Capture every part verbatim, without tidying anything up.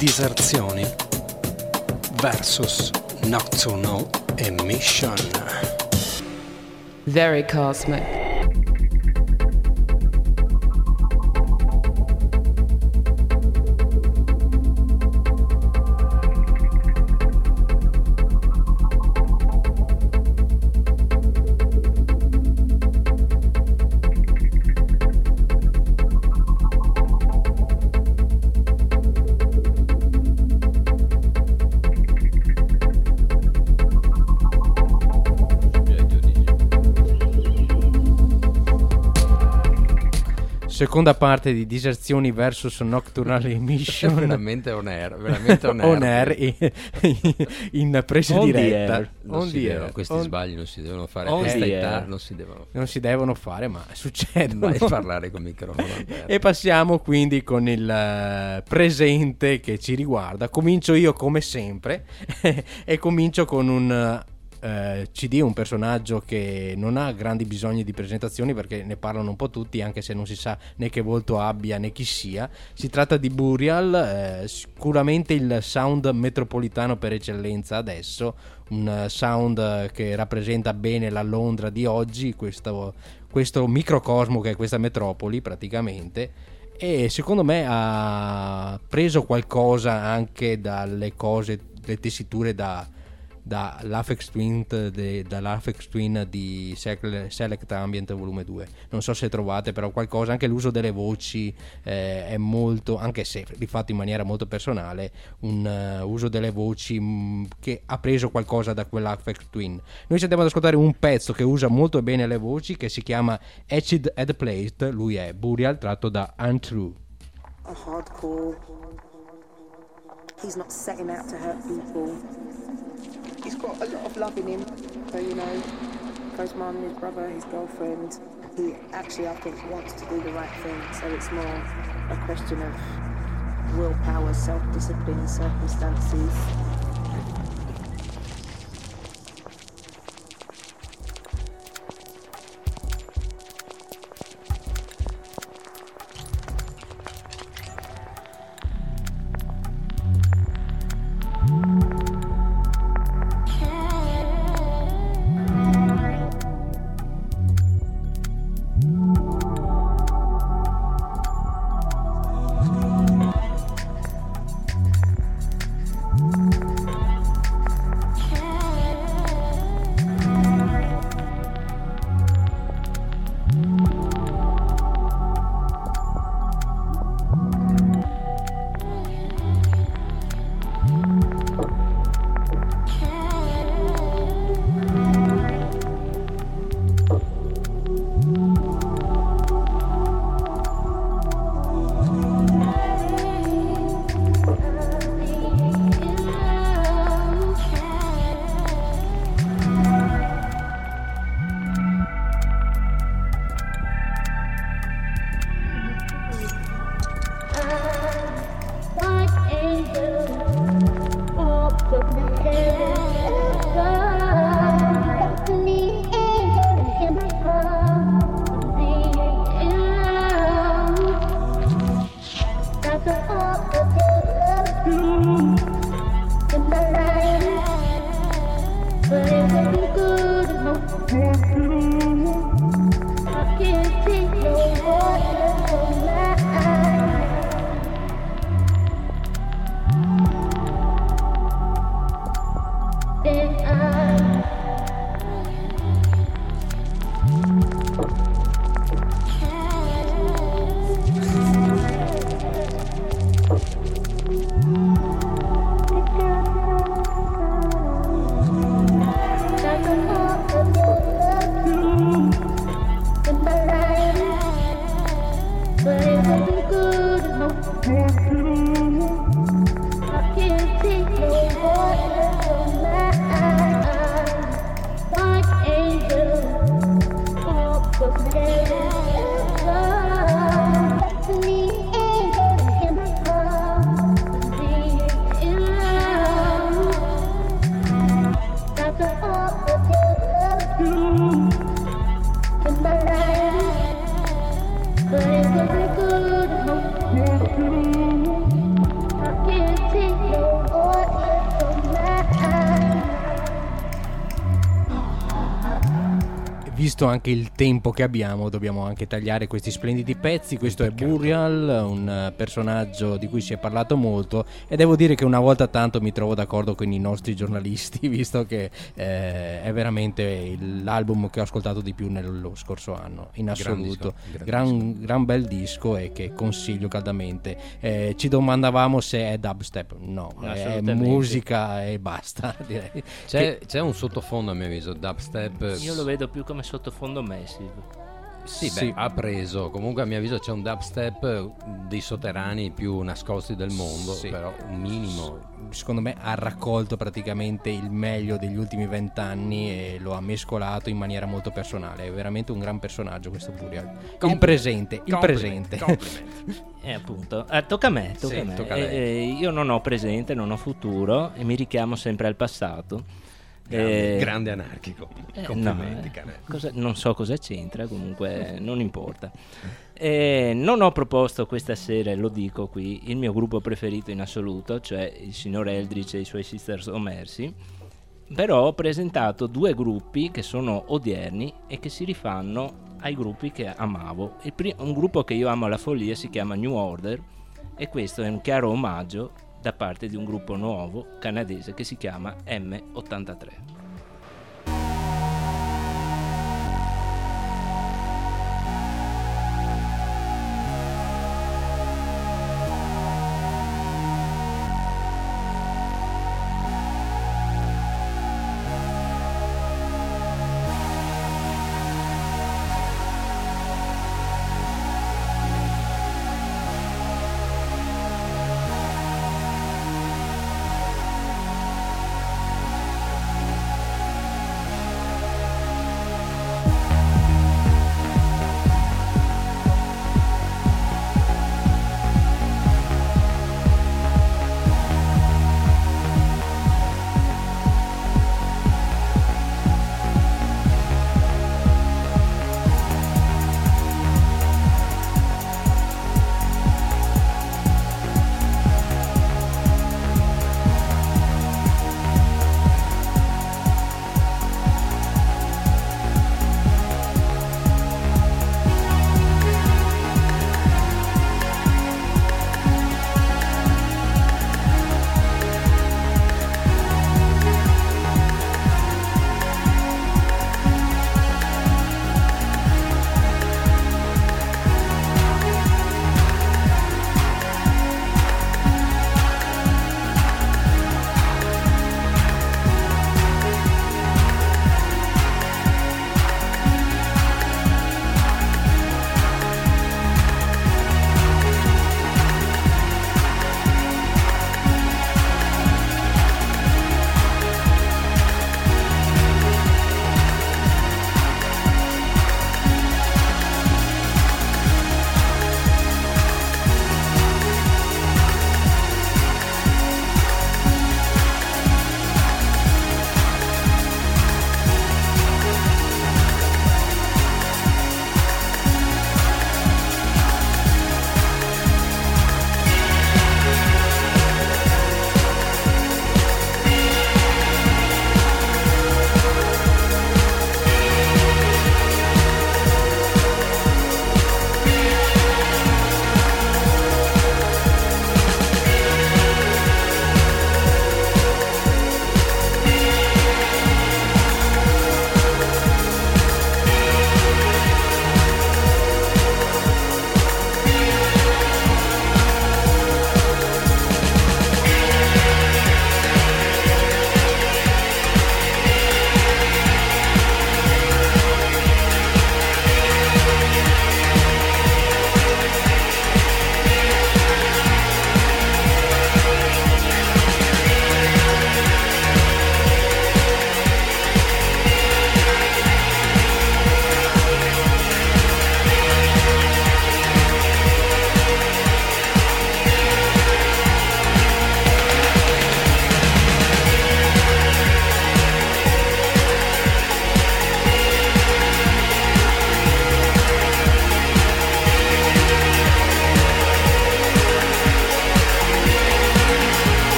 Diserzioni versus Nocturnal Emission. Very cosmic. Seconda parte di Diserzioni versus Nocturnal Emission. veramente on air, veramente on air. on air in, in presa on diretta. Non on si air. devono, questi on... sbagli non si devono fare. On Questa air. età non si devono. Non si devono fare, ma succedono. Mai parlare con il microfono aperto. E passiamo quindi con il uh, presente che ci riguarda. Comincio io come sempre e comincio con un uh, Uh, C D, un personaggio che non ha grandi bisogni di presentazioni perché ne parlano un po' tutti, anche se non si sa né che volto abbia né chi sia. Si tratta di Burial, uh, sicuramente il sound metropolitano per eccellenza adesso, un uh, sound che rappresenta bene la Londra di oggi, questo, questo microcosmo che è questa metropoli praticamente. E secondo me ha preso qualcosa anche dalle cose, le tessiture da da l'Aphex Twin de, dall'Aphex Twin di Select Ambient volume due. Non so se trovate però qualcosa, anche l'uso delle voci eh, è molto, anche se rifatto in maniera molto personale, un uh, uso delle voci mh, che ha preso qualcosa da quell'Aphex Twin. Noi ci andiamo ad ascoltare un pezzo che usa molto bene le voci, che si chiama Etched at the Plate. Lui è Burial, tratto da Untrue. A hardcore. He's not setting out to hurt people. He's got a lot of love in him, so you know, for his mum, his brother, his girlfriend. He actually, I think, wants to do the right thing. So it's more a question of willpower, self-discipline, circumstances. visto anche il tempo che abbiamo, dobbiamo anche tagliare questi splendidi pezzi. Questo è Burial, un personaggio di cui si è parlato molto, e devo dire che una volta tanto mi trovo d'accordo con i nostri giornalisti, visto che eh, è veramente l'album che ho ascoltato di più nello scorso anno in assoluto. Gran, gran, gran bel disco, e che consiglio caldamente. Eh, ci domandavamo se è dubstep, no, è musica e basta, direi. C'è, Che- c'è un sottofondo a mio avviso, dubstep. Io lo vedo più come sottofondo massive. Sì, Sì. beh, ha preso. Comunque a mio avviso c'è un dubstep dei sotterranei più nascosti del mondo, Sì. però un minimo. secondo me ha raccolto praticamente il meglio degli ultimi vent'anni e lo ha mescolato in maniera molto personale. È veramente un gran personaggio questo Burial. Il Compliment. presente, il Compliment, presente. compliment. Eh, appunto. Eh, tocca a me, tocca Sì, a me. tocca a Eh, lei. eh, io non ho presente, non ho futuro e mi richiamo sempre al passato. Grande, Eh, grande anarchico. eh, Complimenti, no, eh, Canè. cosa- non so cosa c'entra, comunque non importa. Eh, non ho proposto questa sera, lo dico qui, il mio gruppo preferito in assoluto, cioè il signor Eldritch e i suoi Sisters of Mercy, però ho presentato due gruppi che sono odierni e che si rifanno ai gruppi che amavo. Il pri- un gruppo che io amo alla follia si chiama New Order, e questo è un chiaro omaggio da parte di un gruppo nuovo canadese che si chiama M ottantatré.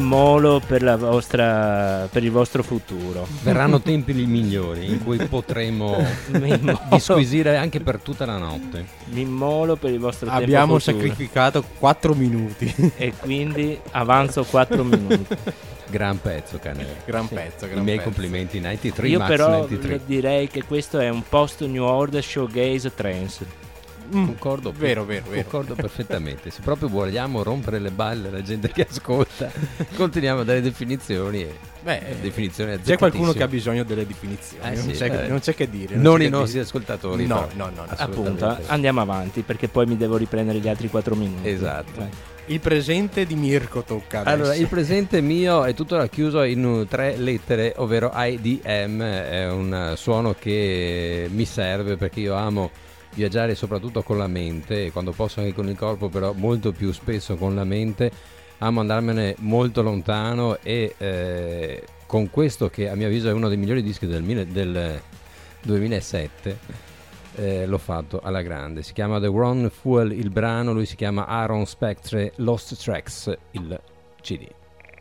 immolo per la vostra per il vostro futuro. Verranno tempi migliori in cui potremo Mi immolo, disquisire anche per tutta la notte. mi immolo per il vostro Abbiamo tempo futuro. sacrificato quattro minuti. E quindi avanzo quattro minuti. Gran pezzo, Canelli. Gran Sì. pezzo, I gran miei pezzo. complimenti. novantatré Io Max però novantatré. direi che questo è un post New Order Showgaze Trance. Mm, Concordo, vero, vero, vero. concordo perfettamente. Se proprio vogliamo rompere le balle alla gente che ascolta, continuiamo a dare definizioni e Beh, definizioni c'è qualcuno che ha azzeccatissime. bisogno delle definizioni. Eh non, sì, c'è, eh. non c'è che dire. Non c'è i che nostri dire. ascoltatori. No, però. no, no, no. Assolutamente. Appunto, andiamo avanti perché poi mi devo riprendere gli altri quattro minuti. Esatto. Vai. Il presente di Mirko tocca adesso. Allora, il presente mio è tutto racchiuso in uh, tre lettere, ovvero I D M. È un uh, suono che mi serve perché io amo viaggiare soprattutto con la mente, e quando posso anche con il corpo, però molto più spesso con la mente. Amo andarmene molto lontano e eh, con questo, che a mio avviso è uno dei migliori dischi del, mille- del duemilasette, eh, l'ho fatto alla grande. Si chiama The Ron Fuel il brano, lui si chiama Aaron Spectre, Lost Tracks il C D.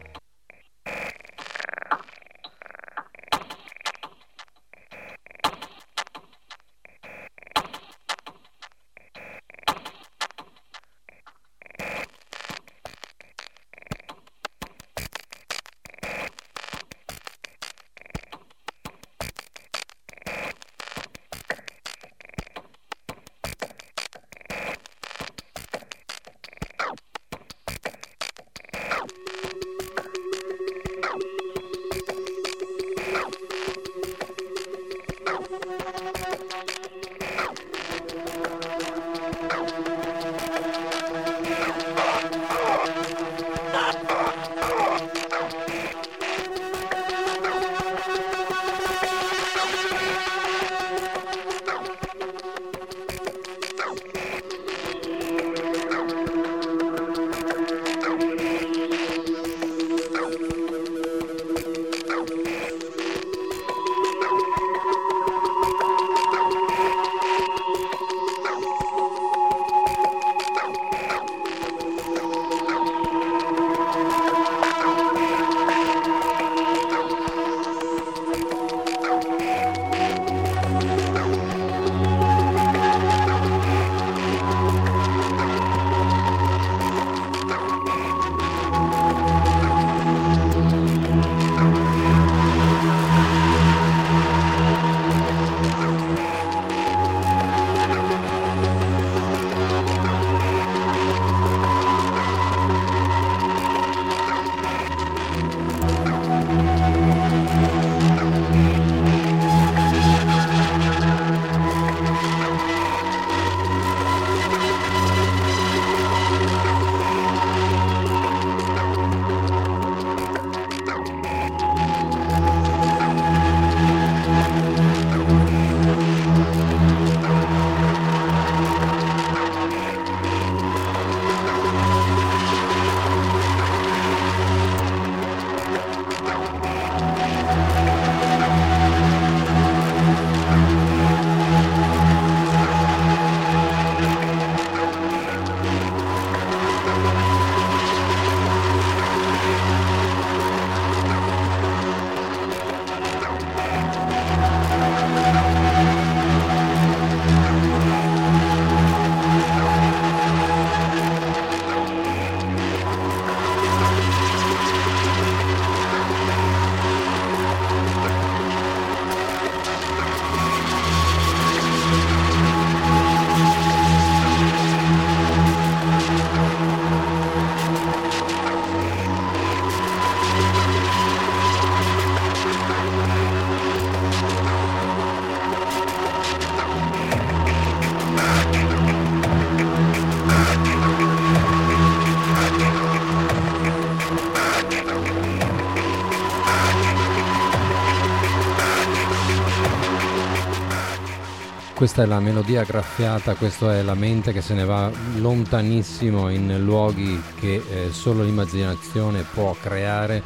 Questa è la melodia graffiata, questa è la mente che se ne va lontanissimo in luoghi che eh, solo l'immaginazione può creare.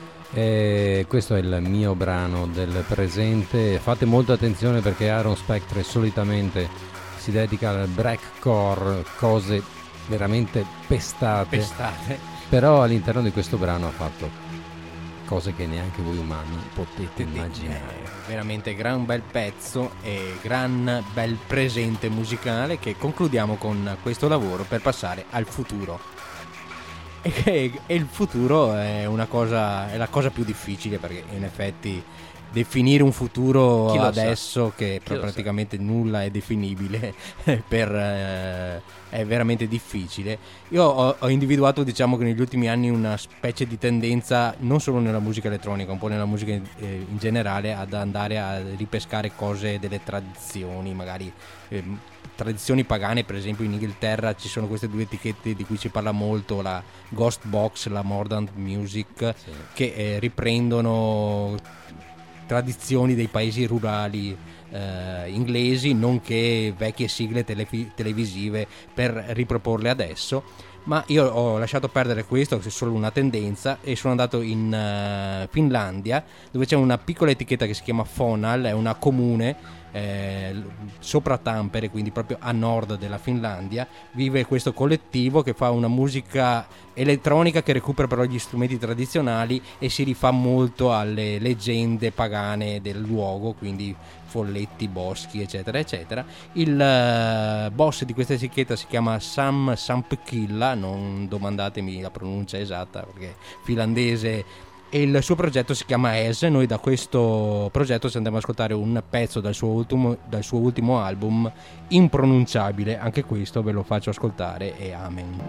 E questo è il mio brano del presente. Fate molta attenzione perché Aaron Spectre solitamente si dedica al breakcore, cose veramente pestate. pestate. però all'interno di questo brano ha fatto cose che neanche voi umani potete immaginare. Eh, veramente gran bel pezzo e gran bel presente musicale che concludiamo con questo lavoro per passare al futuro. E, e, e il futuro è una cosa, è la cosa più difficile, perché in effetti definire un futuro Chi lo adesso sa? che Chi lo praticamente nulla è definibile per, eh, è veramente difficile. Io ho, ho individuato, diciamo, che negli ultimi anni una specie di tendenza, non solo nella musica elettronica, un po' nella musica in, eh, in generale, ad andare a ripescare cose delle tradizioni, magari eh, tradizioni pagane. Per esempio in Inghilterra ci sono queste due etichette di cui si parla molto, la Ghost Box, la Modern Music, sì, che eh, riprendono tradizioni dei paesi rurali eh, inglesi, nonché vecchie sigle telefi- televisive per riproporle adesso. Ma io ho lasciato perdere questo, che è solo una tendenza, e sono andato in uh, Finlandia, dove c'è una piccola etichetta che si chiama Fonal, è una comune eh, sopra Tampere, quindi proprio a nord della Finlandia. Vive questo collettivo che fa una musica elettronica che recupera però gli strumenti tradizionali e si rifà molto alle leggende pagane del luogo, quindi folletti, boschi, eccetera eccetera. Il uh, boss di questa etichetta si chiama Sam Samppkilla, non domandatemi la pronuncia esatta perché è finlandese, e il suo progetto si chiama Es. Noi da questo progetto ci andiamo ad ascoltare un pezzo dal suo ultimo, dal suo ultimo album, impronunciabile, anche questo ve lo faccio ascoltare, e amen.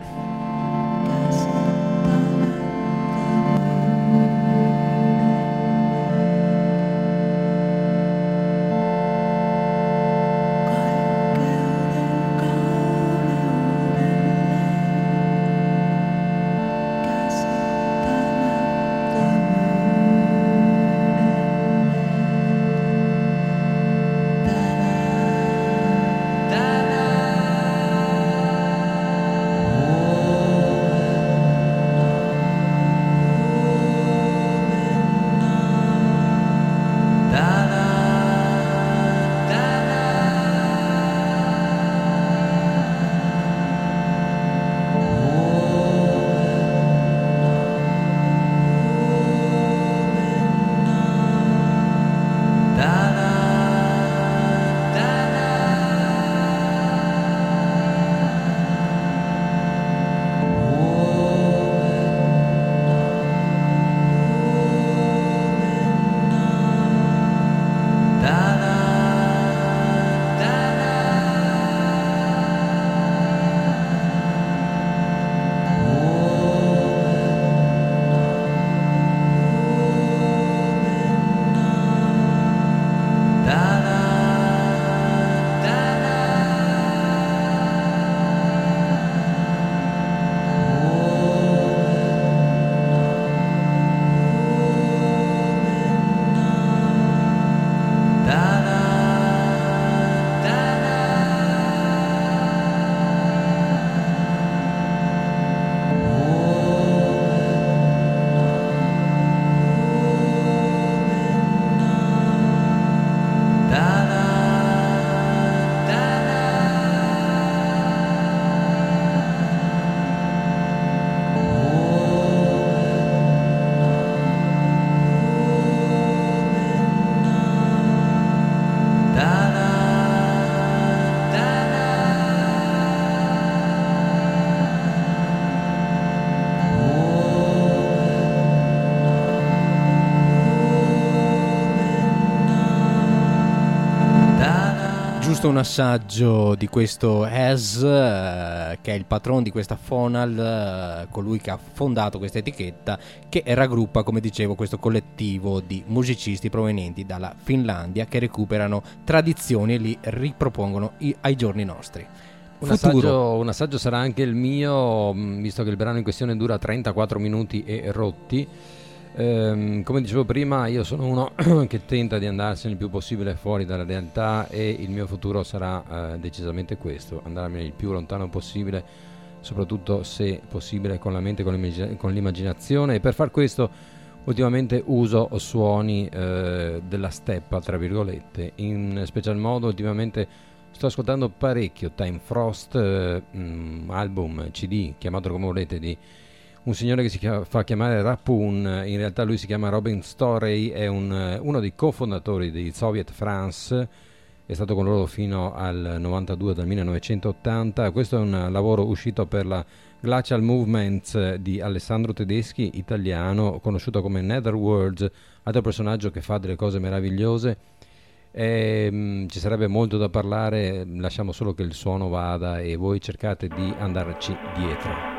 Un assaggio di questo Es, eh, che è il patron di questa Fonal, eh, colui che ha fondato questa etichetta che raggruppa, come dicevo, questo collettivo di musicisti provenienti dalla Finlandia che recuperano tradizioni e li ripropongono i- ai giorni nostri. Un assaggio, un assaggio sarà anche il mio, visto che il brano in questione dura trentaquattro minuti e rotti. Ehm, come dicevo prima, io sono uno che tenta di andarsene il più possibile fuori dalla realtà, e il mio futuro sarà eh, decisamente questo: andarmene il più lontano possibile, soprattutto se possibile con la mente, con, l'immag- con l'immaginazione. E per far questo ultimamente uso suoni eh, della steppa, tra virgolette. In special modo ultimamente sto ascoltando parecchio Time Frost, eh, um, album C D, chiamatelo come volete, di un signore che si chiama, fa chiamare Rapun, in realtà lui si chiama Robin Storey, è un, uno dei cofondatori di Soviet France, è stato con loro fino al novantadue, dal millenovecentottanta. Questo è un lavoro uscito per la Glacial Movements di Alessandro Tedeschi, italiano, conosciuto come Netherworlds, altro personaggio che fa delle cose meravigliose. E, mh, ci sarebbe molto da parlare, lasciamo solo che il suono vada e voi cercate di andarci dietro.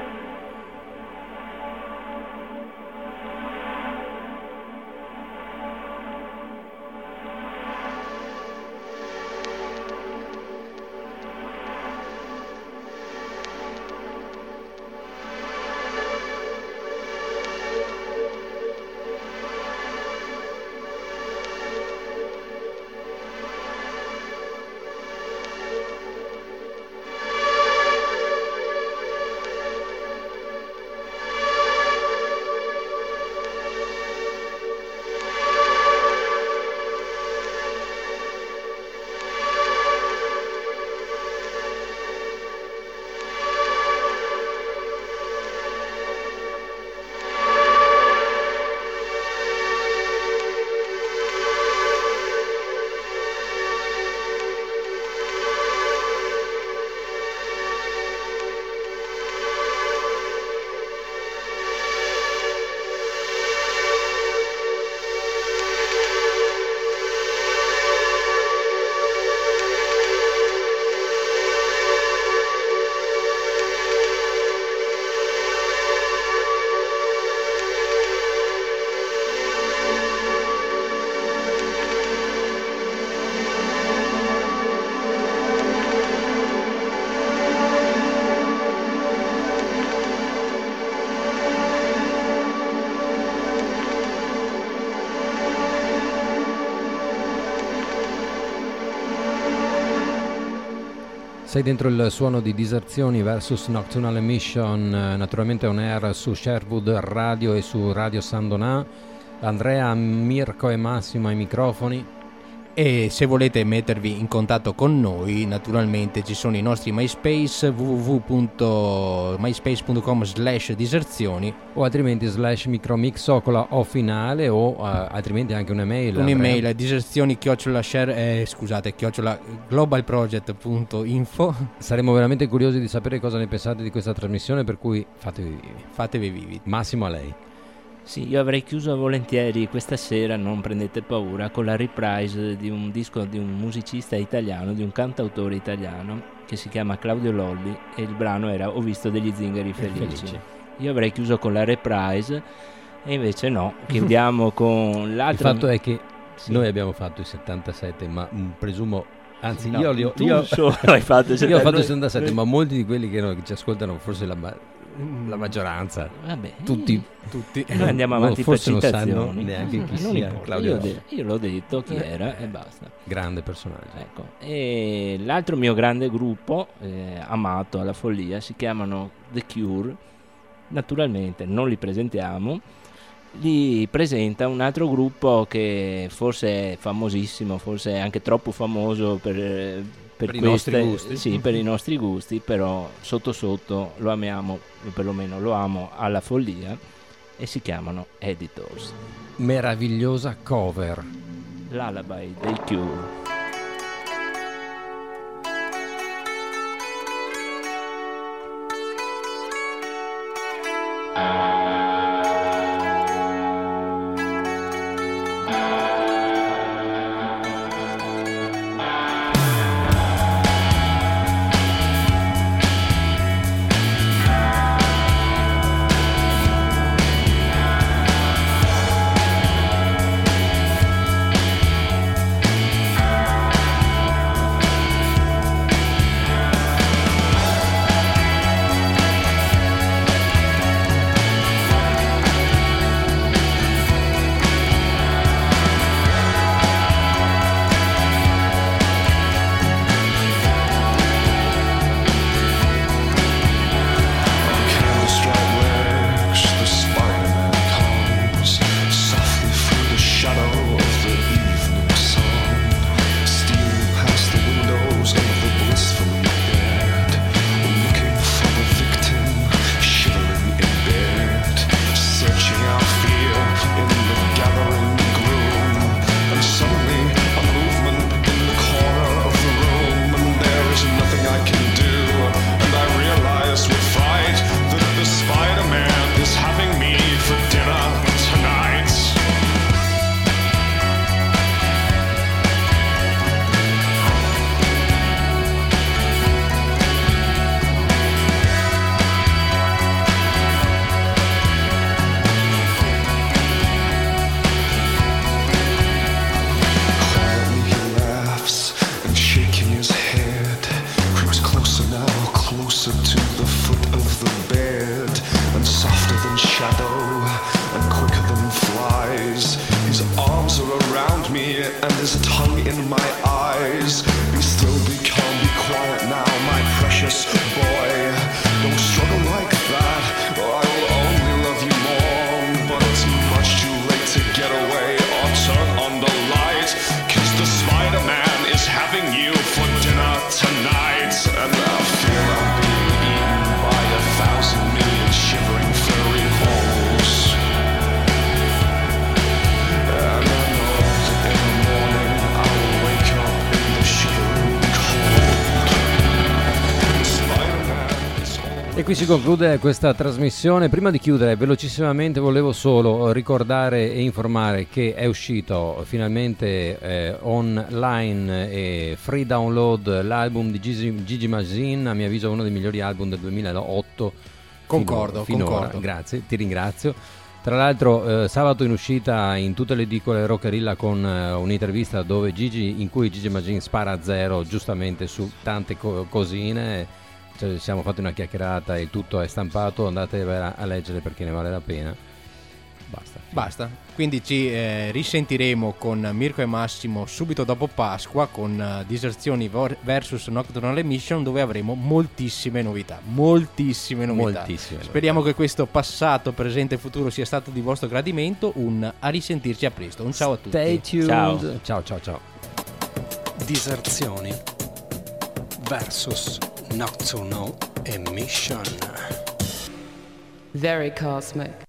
Sei dentro il suono di Diserzioni versus Nocturnal Emission, naturalmente on air su Sherwood Radio e su Radio San Donà. Andrea, Mirko e Massimo ai microfoni. E se volete mettervi in contatto con noi, naturalmente ci sono i nostri MySpace, w w w punto myspace punto com slash diserzioni, o altrimenti slash micromix o o finale, o uh, altrimenti anche un'email. Un'email a diserzioni chiocciola share, eh, scusate, chiocciola globalproject punto info. Saremo veramente curiosi di sapere cosa ne pensate di questa trasmissione, per cui fatevi vivi. Fatevi vivi. Massimo, a lei. Sì, io avrei chiuso volentieri questa sera, non prendete paura, con la reprise di un disco di un musicista italiano, di un cantautore italiano che si chiama Claudio Lolli, e il brano era Ho visto degli zingari felici. felici. Io avrei chiuso con la reprise e invece no, chiudiamo con l'altro. Il fatto è che sì, noi abbiamo fatto il settantasette, ma mh, presumo, anzi no, io, li ho, tu io, solo hai fatto il io ho fatto il settantasette, noi... ma molti di quelli che, no, che ci ascoltano, forse la la maggioranza, vabbè, tutti, tutti. Noi andiamo avanti, forse per non sanno neanche chi sia Claudio. Io, de- io l'ho detto chi eh. era e basta. Grande personaggio. Ecco. E l'altro mio grande gruppo, eh, amato alla follia, si chiamano The Cure. Naturalmente non li presentiamo, li presenta un altro gruppo che forse è famosissimo, forse è anche troppo famoso per Per, per queste, i nostri gusti, sì, per i nostri gusti, però sotto sotto lo amiamo, o perlomeno lo amo alla follia, e si chiamano Editors. Meravigliosa cover, Lullaby dei Cure. Thank the foot of the bed, and softer than shadow, and quicker than flies. His arms are around me, and his tongue in my eyes. Be still, be calm, be quiet now, my precious boy. Don't struggle like that, or I will only love you more. But it's much too late to get away or turn on the light, 'cause the Spider-Man is having you for dinner tonight. And I feel I'm being eaten by a thousand million shivering furry holes. And I know that in the morning I will wake up in the shivering cold. Spider-Man is all. E qui si conclude questa trasmissione. Prima di chiudere velocissimamente volevo solo ricordare e informare che è uscito finalmente eh, online e free download l'album di Gigi, Gigi Magin, a mio avviso uno dei migliori album del duemilaotto. Concordo, finora, finora. concordo. Grazie, ti ringrazio. Tra l'altro eh, sabato in uscita in tutte le edicole Rockerilla con eh, un'intervista dove Gigi, in cui Gigi Magin spara a zero giustamente su tante co- cosine. Cioè, siamo fatti una chiacchierata, il tutto è stampato, andate a, a leggere perché ne vale la pena. Basta. Basta. Quindi ci eh, risentiremo con Mirko e Massimo subito dopo Pasqua con uh, Diserzioni vor- versus Nocturnal Emission, dove avremo moltissime novità. Moltissime novità. Moltissime Speriamo novità. che questo passato, presente e futuro sia stato di vostro gradimento. Un a risentirci a presto. Un ciao a tutti. Stay tuned. Ciao. Ciao ciao ciao. Diserzioni versus Nocturnal Emission. Very cosmic.